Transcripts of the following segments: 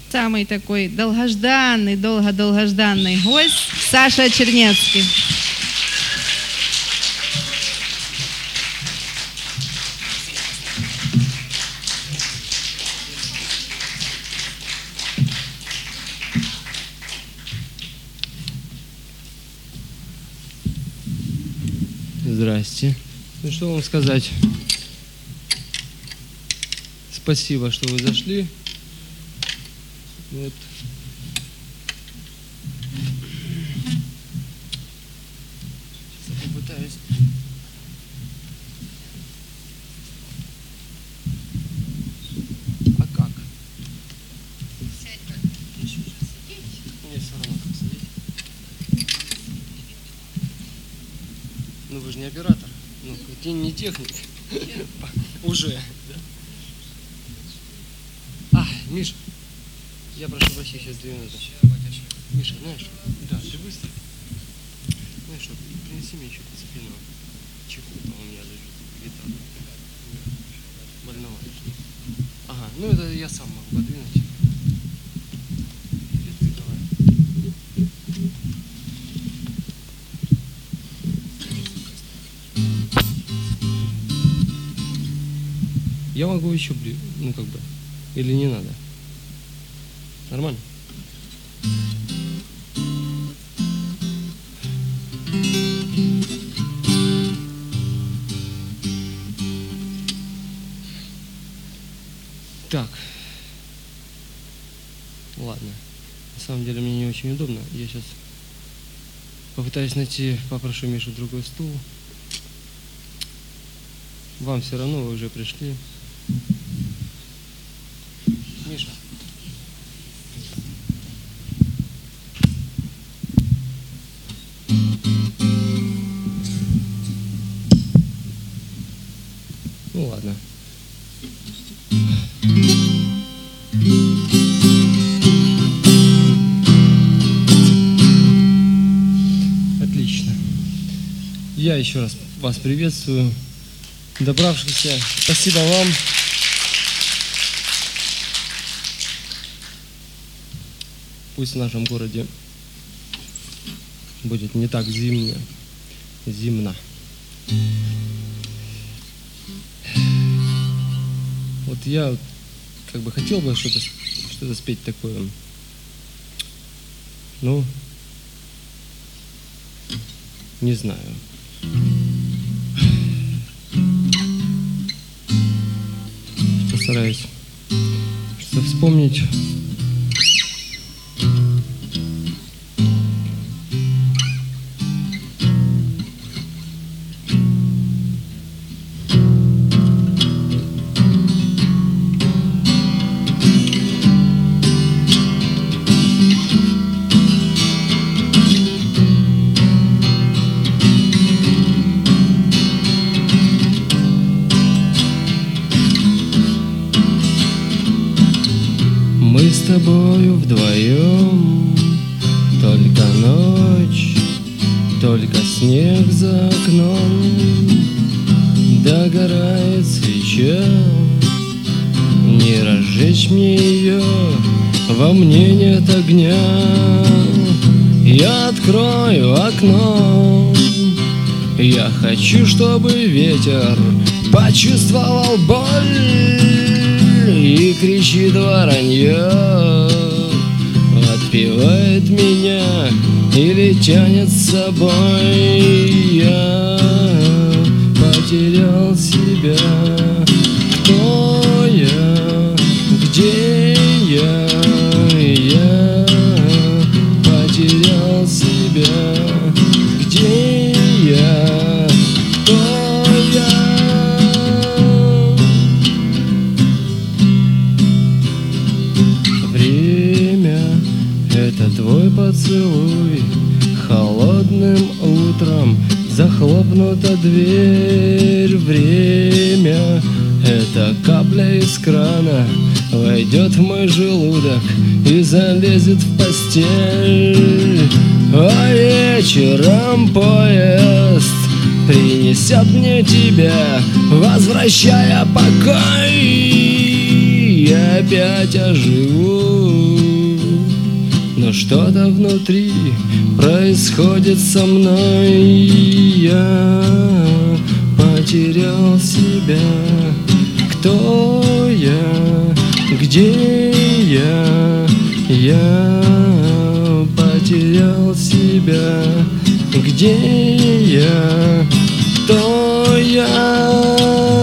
Самый такой долгожданный, долгожданный гость Саша Чернецкий. Здрасте. Ну что вам сказать? Спасибо, что вы зашли. Вот. Сейчас я попытаюсь. А как? Сядь, будешь уже сидеть. Мне все равно как сидеть. Ну вы же не оператор. Ну, не техник. Уже. А, Миш, я прошу прощения, сейчас 2 минуты. Миша, знаешь, да, ты быстро. Знаешь что, принеси мне еще пацифиного. Чехол там у меня лежит, где-то. Больного. Ага, ну это я сам могу подвинуть. Или ты давай. Я могу еще ближе, ну как бы, или не надо? Нормально? Так. Ладно. На самом деле мне не очень удобно. Я сейчас попытаюсь найти, попрошу Мишу другой стул. Вам все равно, вы уже пришли. Миша. Ну ладно. Отлично. Я еще раз вас приветствую. Добравшихся, спасибо вам. Пусть в нашем городе будет не так зимно. Вот я как бы хотел бы что-то спеть такое. Ну, не знаю. Постараюсь что-то вспомнить. С тобою вдвоем, только ночь, только снег за окном, догорает свеча, не разжечь мне ее, во мне нет огня. Я открою окно, я хочу, чтобы ветер почувствовал боль. И кричит воронье, отпевает меня или тянет с собой. Я потерял себя. Кто я? Где я? Я потерял себя. Где я? Кто я? Это твой поцелуй, холодным утром захлопнута дверь. Время — это капля из крана, войдет в мой желудок и залезет в постель. А вечером поезд принесет мне тебя, возвращая покой. я опять оживу. Но что-то внутри происходит со мной, и я потерял себя. Кто я? Где я? Я потерял себя. Где я? Кто я?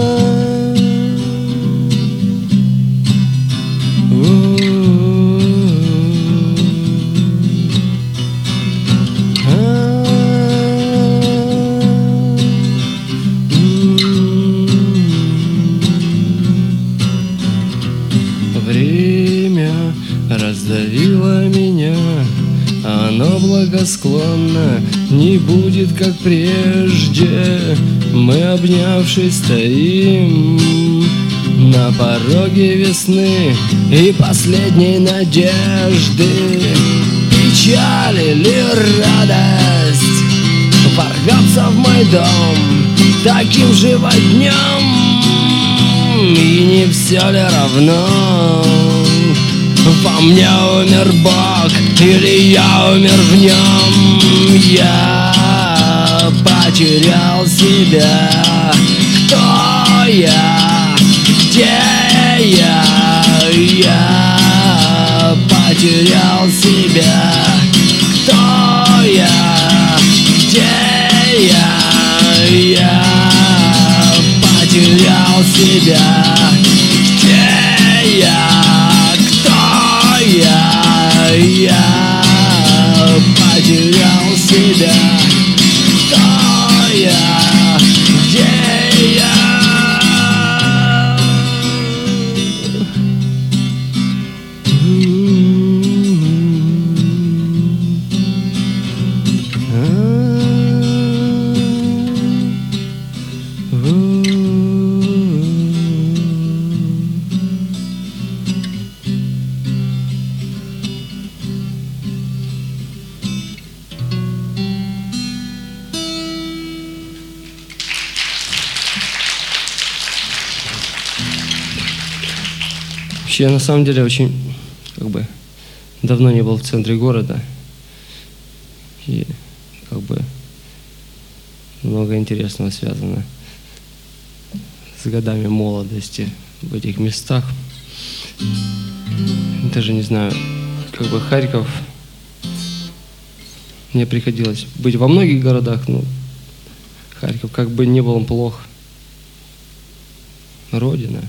Время раздавило меня, оно благосклонно не будет, как прежде. Мы, обнявшись, стоим на пороге весны и последней надежды. Печаль или радость ворвется в мой дом таким живым днем. И не все ли равно, во мне умер Бог или я умер в нем? Я потерял себя. Кто я? Где я? Я потерял себя. Кто я? Где я? Я потерял себя. Где я? Кто я? Я потерял себя. Кто я? Где я? Я на самом деле очень давно не был в центре города, и много интересного связано с годами молодости в этих местах. Даже не знаю, Харьков, мне приходилось быть во многих городах, но Харьков, как бы не был он плох, родина.